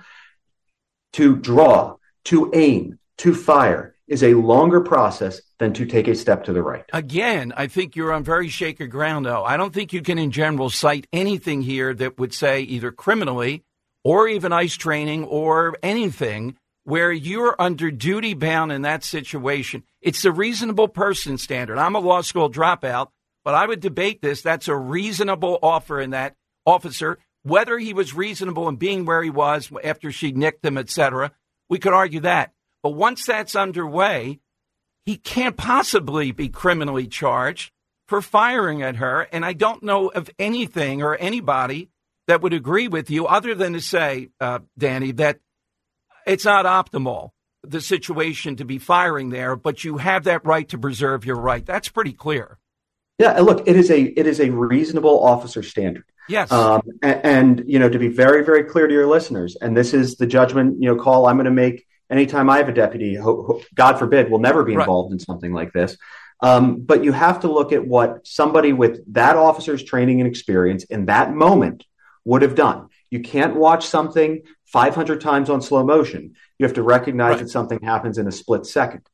Speaker 6: to draw, to aim, to fire is a longer process than to take a step to the right.
Speaker 5: Again, I think you're on very shaky ground, though. I don't think you can, in general, cite anything here that would say either criminally or even ICE training or anything where you're under duty bound in that situation. It's a reasonable person standard. I'm a law school dropout, but I would debate this. That's a reasonable offer in that officer, whether he was reasonable in being where he was after she nicked him, et cetera. We could argue that. But once that's underway, he can't possibly be criminally charged for firing at her. And I don't know of anything or anybody that would agree with you other than to say, uh, Danny, that it's not optimal, the situation to be firing there, but you have that right to preserve your right. That's pretty clear.
Speaker 6: Yeah, and look, it is a it is a reasonable officer standard.
Speaker 5: Yes.
Speaker 6: Um, and, and, you know, to be very, very clear to your listeners, and this is the judgment, you know, call I'm going to make anytime I have a deputy, ho- ho- God forbid, will never be involved right. in something like this. Um, but you have to look at what somebody with that officer's training and experience in that moment would have done. You can't watch something five hundred times on slow motion. You have to recognize right. that something happens in a split second.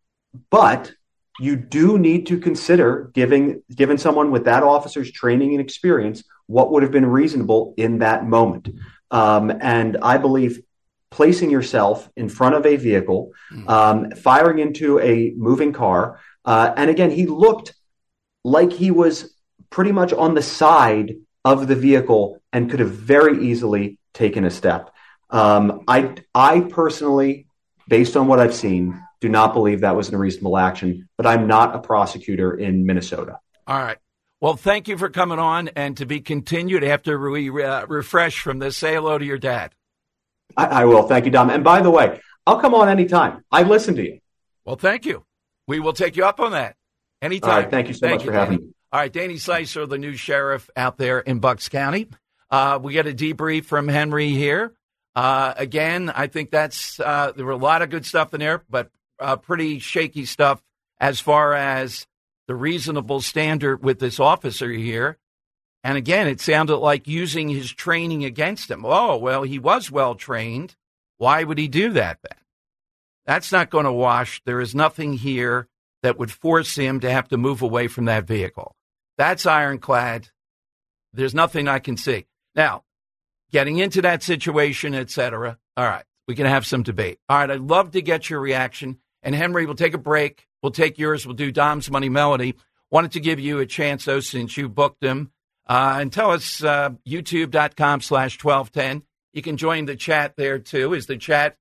Speaker 6: But you do need to consider giving, given someone with that officer's training and experience what would have been reasonable in that moment. Um, and I believe placing yourself in front of a vehicle, um, firing into a moving car, uh, and again, he looked like he was pretty much on the side of the vehicle and could have very easily taken a step. Um, I, I personally, based on what I've seen, do not believe that was an unreasonable action, but I'm not a prosecutor in Minnesota.
Speaker 5: All right. Well, thank you for coming on, and to be continued after we uh, refresh from this. Say hello to your dad.
Speaker 6: I, I will. Thank you, Dom. And by the way, I'll come on anytime. I listen to you.
Speaker 5: Well, thank you. We will take you up on that anytime.
Speaker 6: All right. Thank you so
Speaker 5: thank
Speaker 6: much
Speaker 5: you,
Speaker 6: for having
Speaker 5: Danny.
Speaker 6: me.
Speaker 5: All right. Danny Seisler, the new sheriff out there in Bucks County. Uh, we get a debrief from Henry here. Uh, again, I think that's uh, there were a lot of good stuff in there, but uh, pretty shaky stuff as far as the reasonable standard with this officer here. And again, it sounded like using his training against him. Oh, well, he was well trained. Why would he do that then? That's not going to wash. There is nothing here that would force him to have to move away from that vehicle. That's ironclad. There's nothing I can see. Now, getting into that situation, et cetera. All right, we can have some debate. All right, I'd love to get your reaction. And Henry, we'll take a break. We'll take yours. We'll do Dom's Money Melody. Wanted to give you a chance, though, since you booked him. Uh, and tell us, uh, youtube.com slash 1210. You can join the chat there, too. Is the chat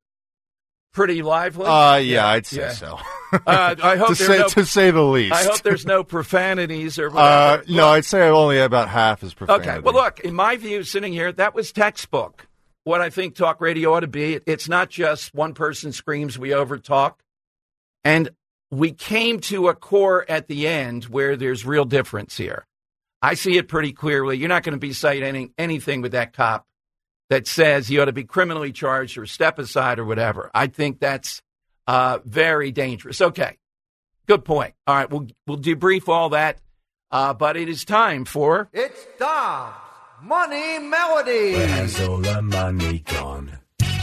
Speaker 5: pretty lively?
Speaker 8: Uh, yeah, yeah. I'd say
Speaker 5: yeah.
Speaker 8: so.
Speaker 5: uh, I hope
Speaker 8: to, say,
Speaker 5: no,
Speaker 8: to say the least.
Speaker 5: I hope there's no profanities or whatever.
Speaker 8: Uh, no, I'd say only about half is profanity.
Speaker 5: Okay, well, look, in my view, sitting here, that was textbook. What I think talk radio ought to be, it's not just one person screams, we overtalk. And we came to a core at the end where there's real difference here. I see it pretty clearly. You're not going to be citing any, anything with that cop that says you ought to be criminally charged or step aside or whatever. I think that's uh, very dangerous. Okay, good point. All right, we'll, we'll debrief all that, uh, but it is time for...
Speaker 9: It's Dom's Money Melody.
Speaker 10: Where's all the money gone?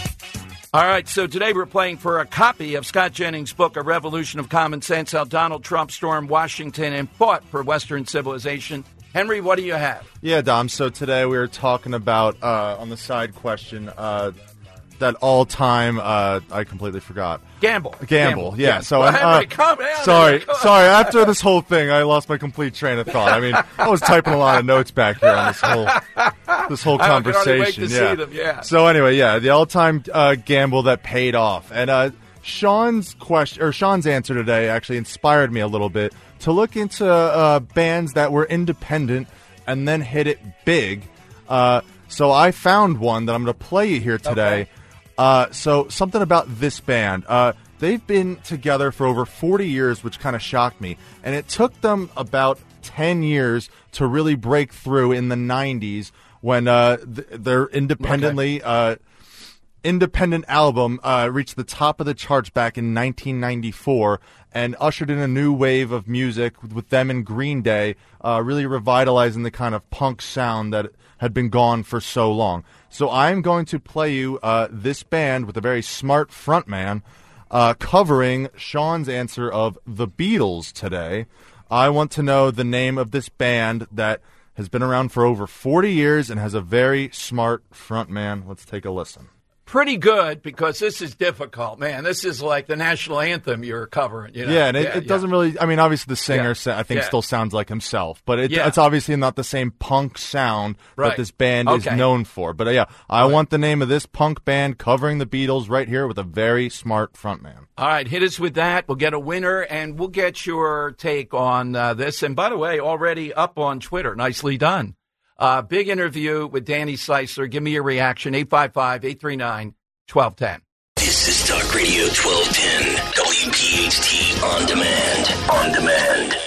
Speaker 5: All right, so today we're playing for a copy of Scott Jennings' book, A Revolution of Common Sense, How Donald Trump Stormed Washington and Fought for Western Civilization. Henry, what do you have?
Speaker 8: Yeah, Dom, so today we were talking about, uh, on the side question, uh, that all-time, uh, I completely forgot.
Speaker 5: Gamble.
Speaker 8: Gamble,
Speaker 5: Gamble.
Speaker 8: yeah.
Speaker 5: yeah.
Speaker 8: So,
Speaker 5: well,
Speaker 8: uh,
Speaker 5: Henry, come down.
Speaker 8: Sorry,
Speaker 5: Come
Speaker 8: sorry. After this whole thing, I lost my complete train of thought. I mean, I was typing a lot of notes back here on this whole this whole conversation.
Speaker 5: I can wait to
Speaker 8: yeah.
Speaker 5: see them, yeah.
Speaker 8: So anyway, yeah, the all-time uh, gamble that paid off, and uh, Sean's question or Sean's answer today actually inspired me a little bit to look into uh, bands that were independent and then hit it big. Uh, so I found one that I'm going to play you here today.
Speaker 5: Okay.
Speaker 8: Uh, so something about this band. Uh, they've been together for over forty years, which kind of shocked me. And it took them about ten years to really break through in the nineties when uh, th- their independently okay. uh, independent album uh, reached the top of the charts back in nineteen ninety-four and ushered in a new wave of music with, with them and Green Day, uh, really revitalizing the kind of punk sound that had been gone for so long. So I'm going to play you uh, this band with a very smart frontman uh, covering Sean's answer of the Beatles today. I want to know the name of this band that has been around for over forty years and has a very smart frontman. Let's take a listen.
Speaker 5: Pretty good, because this is difficult, man. This is like the national anthem you're covering. You know?
Speaker 8: Yeah, and it,
Speaker 5: yeah,
Speaker 8: it
Speaker 5: yeah.
Speaker 8: doesn't really. I mean, obviously the singer,
Speaker 5: Yeah.
Speaker 8: I think,
Speaker 5: Yeah.
Speaker 8: still sounds like himself, but it,
Speaker 5: Yeah.
Speaker 8: it's obviously not the same punk sound
Speaker 5: Right.
Speaker 8: that this band
Speaker 5: Okay.
Speaker 8: is known for. But uh, yeah, I
Speaker 5: Right.
Speaker 8: want the name of this punk band covering the Beatles right here with a very smart frontman.
Speaker 5: All right, hit us with that. We'll get a winner, and we'll get your take on uh, this. And by the way, already up on Twitter. Nicely done. Uh, big interview with Danny Seisler. Give me your reaction. eight five five, eight three nine, one two one zero.
Speaker 4: This is Talk Radio twelve ten, W P H T On Demand. On Demand.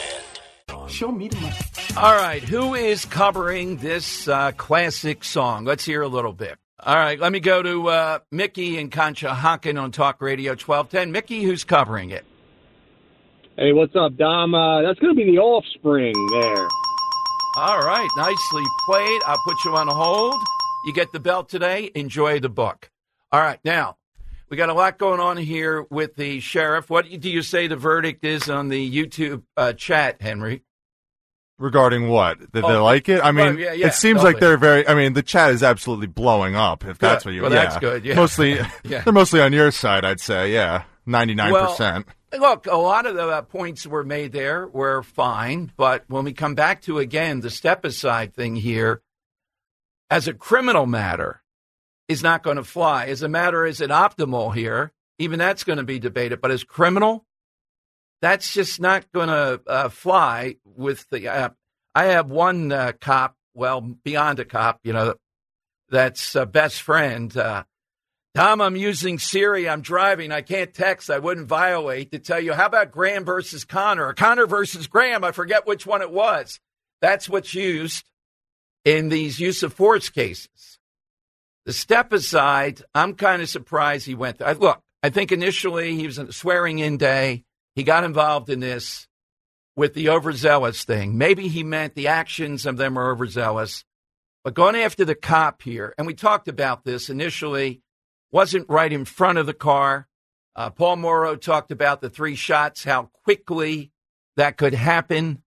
Speaker 10: Show me the money.
Speaker 5: All right, who is covering this uh, classic song? Let's hear a little bit. All right, let me go to uh, Mickey and Conshohocken on Talk Radio twelve ten. Mickey, who's covering it?
Speaker 11: Hey, what's up, Dom? Uh, that's going to be The Offspring there.
Speaker 5: All right, nicely played. I'll put you on hold. You get the belt today. Enjoy the book. All right, now, we got a lot going on here with the sheriff. What do you say the verdict is on the YouTube uh, chat, Henry?
Speaker 8: Regarding what? Did
Speaker 5: Oh,
Speaker 8: they like it? I mean,
Speaker 5: oh, yeah, yeah,
Speaker 8: it seems
Speaker 5: totally.
Speaker 8: like they're very, I mean, the chat is absolutely blowing up, if that's
Speaker 5: Good.
Speaker 8: what you,
Speaker 5: Well,
Speaker 8: yeah.
Speaker 5: that's good, yeah.
Speaker 8: Mostly,
Speaker 5: Yeah.
Speaker 8: they're mostly on your side, I'd say, yeah. ninety-nine percent.
Speaker 5: Well, Look, a lot of the uh, points were made there were fine, but when we come back to, again, the step-aside thing here, as a criminal matter, is not going to fly. As a matter, is it optimal here? Even that's going to be debated. But as criminal, that's just not going to uh, fly with the uh, – I have one uh, cop, well, beyond a cop, you know, that's a best friend. Uh, Tom, I'm using Siri. I'm driving. I can't text. I wouldn't violate to tell you, how about Graham versus Connor? Or Connor versus Graham. I forget which one it was. That's what's used in these use of force cases. The step aside, I'm kind of surprised he went there. Look, I think initially he was in a swearing-in day. He got involved in this with the overzealous thing. Maybe he meant the actions of them are overzealous. But going after the cop here, and we talked about this initially, wasn't right in front of the car. Uh, Paul Morrow talked about the three shots, how quickly that could happen.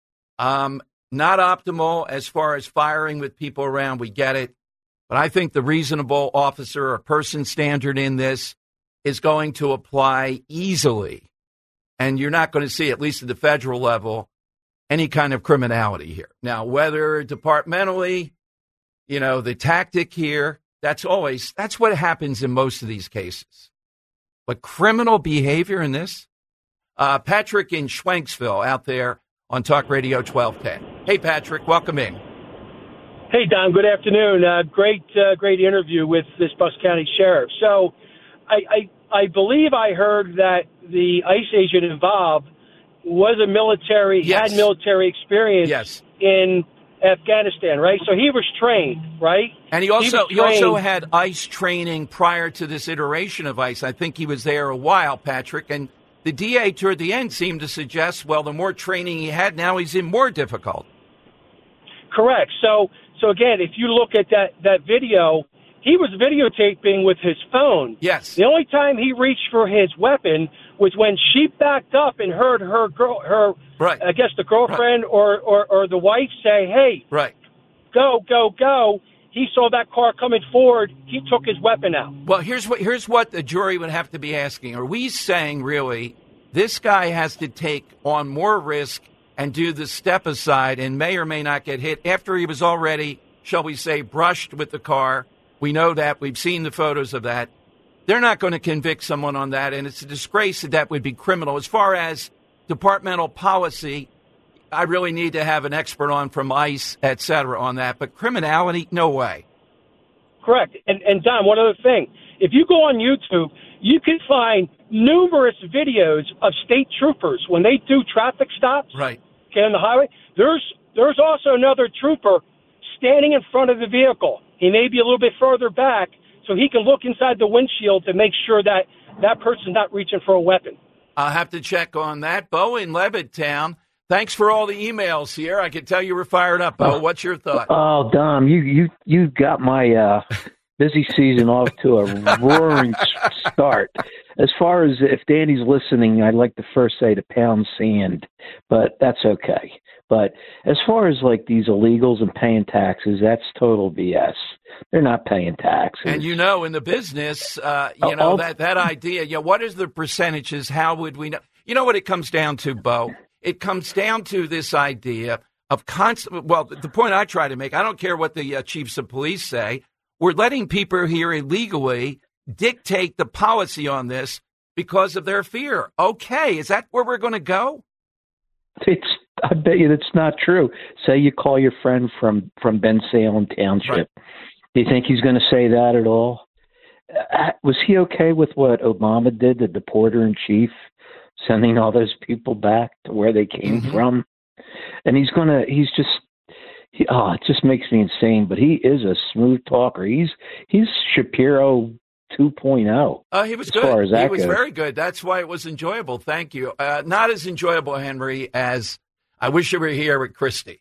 Speaker 5: Um, not optimal as far as firing with people around. We get it. But I think the reasonable officer or person standard in this is going to apply easily. And you're not going to see, at least at the federal level, any kind of criminality here. Now, whether departmentally, you know, the tactic here, that's always, that's what happens in most of these cases. But criminal behavior in this? Uh, Patrick in Schwenksville out there on Talk Radio twelve ten. Hey, Patrick, welcome in.
Speaker 12: Hey, Don, good afternoon. Uh, great, uh, great interview with this Bucks County Sheriff. So I, I, I believe I heard that the ICE agent involved was a military,
Speaker 5: yes.
Speaker 12: had military experience
Speaker 5: yes.
Speaker 12: in Afghanistan, right? So he was trained, right?
Speaker 5: And he also
Speaker 12: he,
Speaker 5: he also had ICE training prior to this iteration of ICE. I think he was there a while, Patrick. And the D A toward the end seemed to suggest, well, the more training he had, now he's in more difficult.
Speaker 12: Correct. So, so again, if you look at that, that video, he was videotaping with his phone.
Speaker 5: Yes.
Speaker 12: The only time he reached for his weapon was when she backed up and heard her girl, her,
Speaker 5: right.
Speaker 12: I guess the girlfriend
Speaker 5: right.
Speaker 12: or, or, or the wife say, hey,
Speaker 5: right.
Speaker 12: go, go, go. He saw that car coming forward. He took his weapon out.
Speaker 5: Well, here's what here's what the jury would have to be asking. Are we saying, really, this guy has to take on more risk and do the step aside and may or may not get hit after he was already, shall we say, brushed with the car? We know that. We've seen the photos of that. They're not going to convict someone on that, and it's a disgrace that that would be criminal. As far as departmental policy, I really need to have an expert on from ICE, et cetera, on that. But criminality, no way.
Speaker 12: Correct. And, and Don, one other thing. If you go on YouTube, you can find numerous videos of state troopers when they do traffic stops
Speaker 5: right.
Speaker 12: okay, on the highway. There's, there's also another trooper standing in front of the vehicle. He may be a little bit further back, so he can look inside the windshield to make sure that that person's not reaching for a weapon.
Speaker 5: I'll have to check on that. Bo in Levittown, thanks for all the emails here. I can tell you were fired up, Bo. What's your thought?
Speaker 13: Oh, Dom, you you you got my uh, busy season off to a roaring start. As far as if Danny's listening, I'd like to first say to pound sand, but that's okay. But as far as like these illegals and paying taxes, that's total B S. They're not paying taxes.
Speaker 5: And you know, in the business, uh, you know, that, that idea, yeah, what is the percentages? How would we know? You know what it comes down to, Bo? It comes down to this idea of constant, well, the point I try to make, I don't care what the uh, chiefs of police say. We're letting people here illegally dictate the policy on this because of their fear. Okay, is that where we're going to go?
Speaker 13: It's, I bet you that's not true. Say you call your friend from, from Bensalem Township. Right. Do you think he's going to say that at all? Uh, was he okay with what Obama did, the deporter-in-chief, sending all those people back to where they came mm-hmm. from? And he's going to, he's just, he, oh, it just makes me insane. But he is a smooth talker. He's, he's Shapiro two point oh.
Speaker 5: Uh, he was
Speaker 13: as
Speaker 5: good.
Speaker 13: Far as that
Speaker 5: he was
Speaker 13: goes.
Speaker 5: very good. That's why it was enjoyable. Thank you. Uh, not as enjoyable, Henry, as I wish you were here with Christy.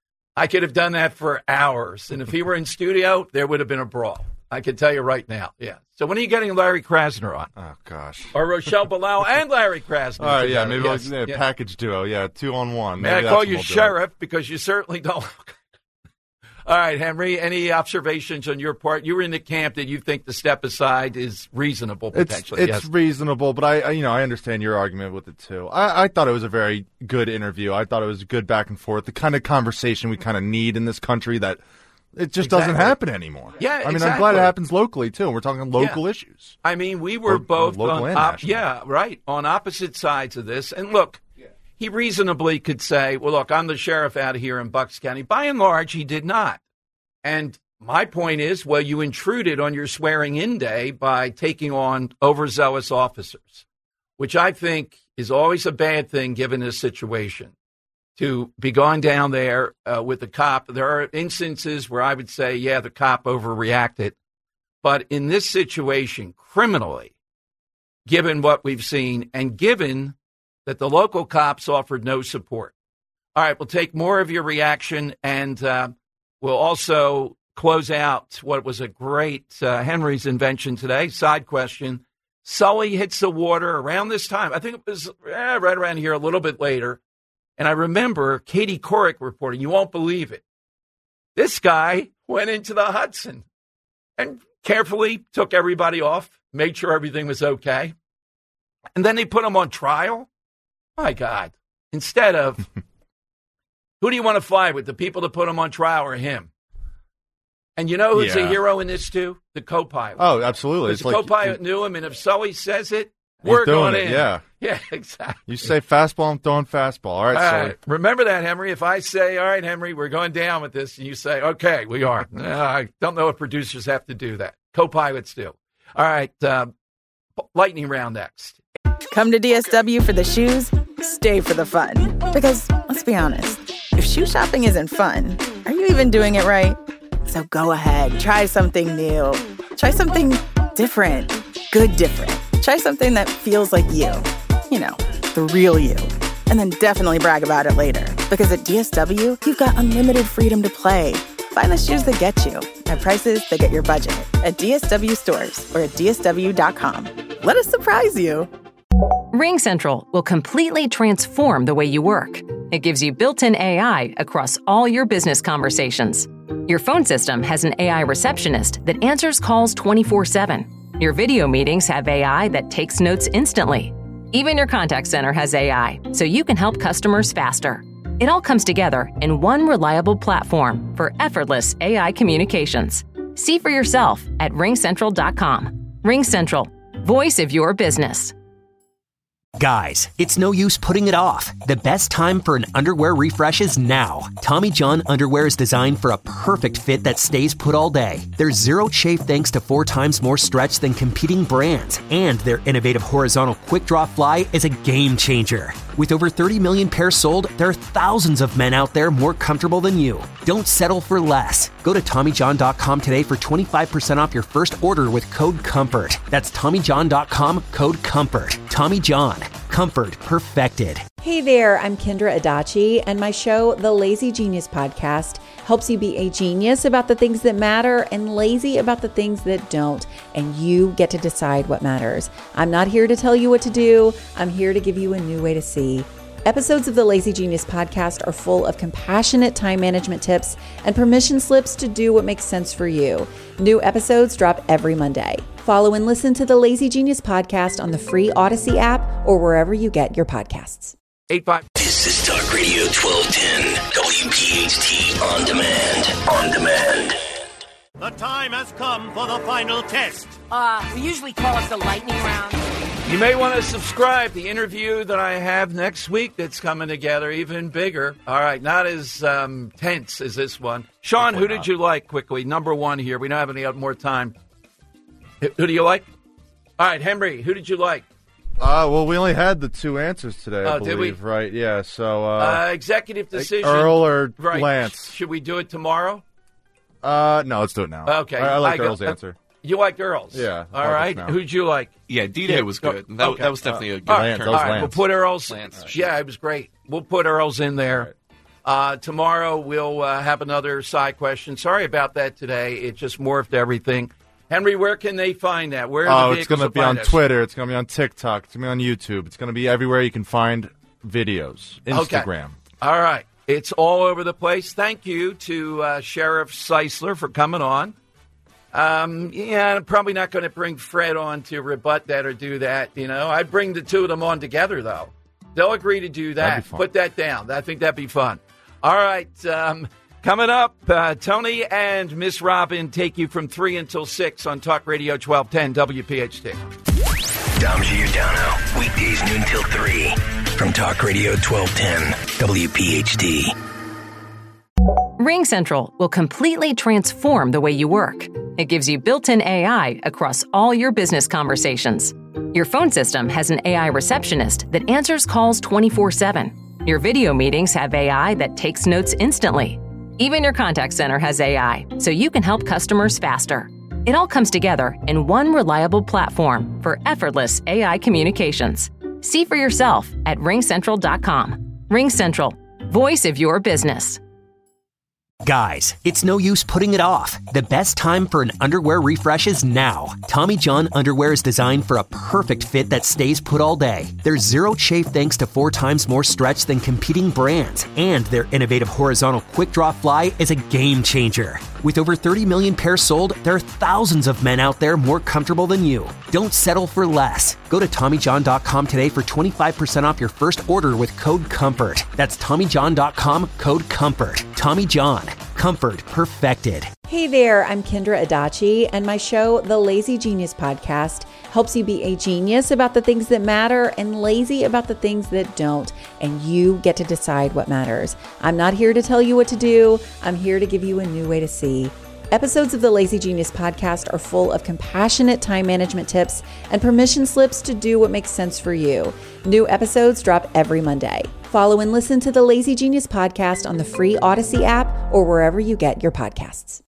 Speaker 5: I could have done that for hours. And if he were in studio, there would have been a brawl. I can tell you right now. Yeah. So when are you getting Larry Krasner on?
Speaker 8: Oh, gosh.
Speaker 5: Or Rochelle Bilal and Larry Krasner.
Speaker 8: All right, yeah,
Speaker 5: together.
Speaker 8: maybe
Speaker 5: yes.
Speaker 8: like a
Speaker 5: yeah.
Speaker 8: package duo. Yeah, two on one.
Speaker 5: May
Speaker 8: maybe
Speaker 5: I call
Speaker 8: that's
Speaker 5: you
Speaker 8: what we'll
Speaker 5: Sheriff because you certainly don't. All right, Henry, any observations on your part? You were in the camp that you think the step aside is reasonable, potentially.
Speaker 8: It's, it's
Speaker 5: yes.
Speaker 8: reasonable, but I, I, you know, I understand your argument with it, too. I, I thought it was a very good interview. I thought it was good back and forth, the kind of conversation we kind of need in this country that it just
Speaker 5: Exactly.
Speaker 8: doesn't happen anymore.
Speaker 5: Yeah,
Speaker 8: I mean,
Speaker 5: exactly.
Speaker 8: I'm glad it happens locally, too. We're talking local
Speaker 5: Yeah.
Speaker 8: issues.
Speaker 5: I mean, we were
Speaker 8: Or-
Speaker 5: both
Speaker 8: or local
Speaker 5: on
Speaker 8: and
Speaker 5: op-
Speaker 8: national.
Speaker 5: yeah, right, on opposite sides of this. And look, he reasonably could say, well, look, I'm the sheriff out here in Bucks County. By and large, he did not. And my point is, well, you intruded on your swearing-in day by taking on overzealous officers, which I think is always a bad thing given this situation, to be going down there uh, with the cop. There are instances where I would say, yeah, the cop overreacted. But in this situation, criminally, given what we've seen and given that the local cops offered no support. All right, we'll take more of your reaction, and uh, we'll also close out what was a great uh, Henry's invention today. Side question. Sully hits the water around this time. I think it was eh, right around here, a little bit later. And I remember Katie Couric reporting, you won't believe it. This guy went into the Hudson and carefully took everybody off, made sure everything was okay. And then they put him on trial. My God, instead of, who do you want to fly with, the people that put him on trial or him? And you know who's
Speaker 8: Yeah.
Speaker 5: a hero in this too? The co-pilot.
Speaker 8: Oh, absolutely.
Speaker 5: Because
Speaker 8: It's
Speaker 5: the
Speaker 8: like-
Speaker 5: co-pilot knew him, and if Sully says it,
Speaker 8: He's
Speaker 5: we're
Speaker 8: doing
Speaker 5: going
Speaker 8: it,
Speaker 5: in.
Speaker 8: yeah.
Speaker 5: Yeah, exactly.
Speaker 8: You say fastball, I'm throwing fastball. All right,
Speaker 5: All
Speaker 8: Sully.
Speaker 5: right. Remember that, Henry. If I say, all right, Henry, we're going down with this, and you say, okay, we are. Uh, I don't know if producers have to do that. Co-pilots do. All right, uh, lightning round next.
Speaker 1: Come to D S W for the shoes, stay for the fun. Because, let's be honest, if shoe shopping isn't fun, are you even doing it right? So go ahead, try something new. Try something different. Good different. Try something that feels like you. You know, the real you. And then definitely brag about it later. Because at D S W, you've got unlimited freedom to play. Find the shoes that get you at prices that get your budget at D S W stores or at D S W dot com. Let us surprise you.
Speaker 2: RingCentral will completely transform the way you work. It gives you built-in A I across all your business conversations. Your phone system has an A I receptionist that answers calls twenty-four seven. Your video meetings have A I that takes notes instantly. Even your contact center has A I, so you can help customers faster. It all comes together in one reliable platform for effortless A I communications. See for yourself at ring central dot com. RingCentral, voice of your business.
Speaker 3: Guys, it's no use putting it off. The best time for an underwear refresh is now. Tommy John underwear is designed for a perfect fit that stays put all day. There's zero chafe thanks to four times more stretch than competing brands. And their innovative horizontal quick draw fly is a game changer. With over thirty million pairs sold, there are thousands of men out there more comfortable than you. Don't settle for less. Go to Tommy John dot com today for twenty-five percent off your first order with code COMFORT. That's Tommy John dot com, code COMFORT. Tommy John. Comfort perfected.
Speaker 7: Hey there, I'm Kendra Adachi, and my show, The Lazy Genius Podcast, helps you be a genius about the things that matter and lazy about the things that don't, and you get to decide what matters. I'm not here to tell you what to do. I'm here to give you a new way to see. Episodes of the Lazy Genius Podcast are full of compassionate time management tips and permission slips to do what makes sense for you. New episodes drop every Monday. Follow and listen to the Lazy Genius Podcast on the free Odyssey app or wherever you get your podcasts.
Speaker 5: Eight five.
Speaker 4: This is Talk Radio twelve ten, W P H T On Demand. On Demand.
Speaker 14: The time has come for the final test.
Speaker 15: Uh, we usually call it the lightning round.
Speaker 5: You may want to subscribe. The interview that I have next week that's coming together, even bigger. All right, not as um, tense as this one. Sean, who did you like quickly? Number one here. We don't have any more time. Who do you like? All right, Henry, who did you like?
Speaker 8: Uh, well, we only had the two answers today, I
Speaker 5: Oh, did
Speaker 8: believe,
Speaker 5: we?
Speaker 8: right? Yeah, so... Uh,
Speaker 5: Uh, executive decision.
Speaker 8: Earl or
Speaker 5: right.
Speaker 8: Lance?
Speaker 5: Should we do it tomorrow?
Speaker 8: Uh, no, let's do it now.
Speaker 5: Okay.
Speaker 8: I, I like
Speaker 5: I
Speaker 8: Earl's
Speaker 5: got-
Speaker 8: answer.
Speaker 5: You liked Earl's?
Speaker 8: Yeah.
Speaker 5: All right.
Speaker 8: now.
Speaker 5: Who'd you like?
Speaker 16: Yeah, D-Day was good. That,
Speaker 5: Okay.
Speaker 16: that was definitely a good
Speaker 5: All right.
Speaker 8: Lance, that
Speaker 16: turn.
Speaker 8: was
Speaker 5: All right,
Speaker 8: Lance.
Speaker 5: we'll put Earl's.
Speaker 16: Lance.
Speaker 5: Yeah, it was great. We'll put Earl's in there. Uh, tomorrow we'll uh, have another side question. Sorry about that today. It just morphed everything. Henry, where can they find that? Where are
Speaker 8: Oh,
Speaker 5: the
Speaker 8: it's going to
Speaker 5: vehicles
Speaker 8: be on
Speaker 5: find us?
Speaker 8: Twitter. It's going to be on TikTok. It's going to be on YouTube. It's going to be everywhere you can find videos.
Speaker 5: Okay.
Speaker 8: Instagram.
Speaker 5: All right. It's all over the place. Thank you to uh, Sheriff Seisler for coming on. Um, yeah, I'm probably not going to bring Fred on to rebut that or do that. You know, I'd bring the two of them on together, though. They'll agree to do that. Put that down. I think that'd be fun. All right. Um, coming up, uh, Tony and Miss Robin take you from three until six on Talk Radio twelve ten W P H T.
Speaker 4: Dom Giordano, weekdays noon till three from Talk Radio twelve ten W P H T.
Speaker 2: RingCentral will completely transform the way you work. It gives you built-in A I across all your business conversations. Your phone system has an A I receptionist that answers calls twenty-four seven. Your video meetings have A I that takes notes instantly. Even your contact center has A I, so you can help customers faster. It all comes together in one reliable platform for effortless A I communications. See for yourself at ring central dot com. RingCentral, voice of your business.
Speaker 3: Guys, it's no use putting it off. The best time for an underwear refresh is now. Tommy John underwear is designed for a perfect fit that stays put all day. There's zero chafe thanks to four times more stretch than competing brands. And their innovative horizontal quick draw fly is a game changer. With over thirty million pairs sold, there are thousands of men out there more comfortable than you. Don't settle for less. Go to Tommy John dot com today for twenty-five percent off your first order with code COMFORT. That's Tommy John dot com, code COMFORT. Tommy John. Comfort perfected.
Speaker 7: Hey there, I'm Kendra Adachi, and my show, The Lazy Genius Podcast, helps you be a genius about the things that matter and lazy about the things that don't, and you get to decide what matters. I'm not here to tell you what to do. I'm here to give you a new way to see. Episodes of the Lazy Genius Podcast are full of compassionate time management tips and permission slips to do what makes sense for you. New episodes drop every Monday. Follow and listen to the Lazy Genius Podcast on the free Odyssey app or wherever you get your podcasts.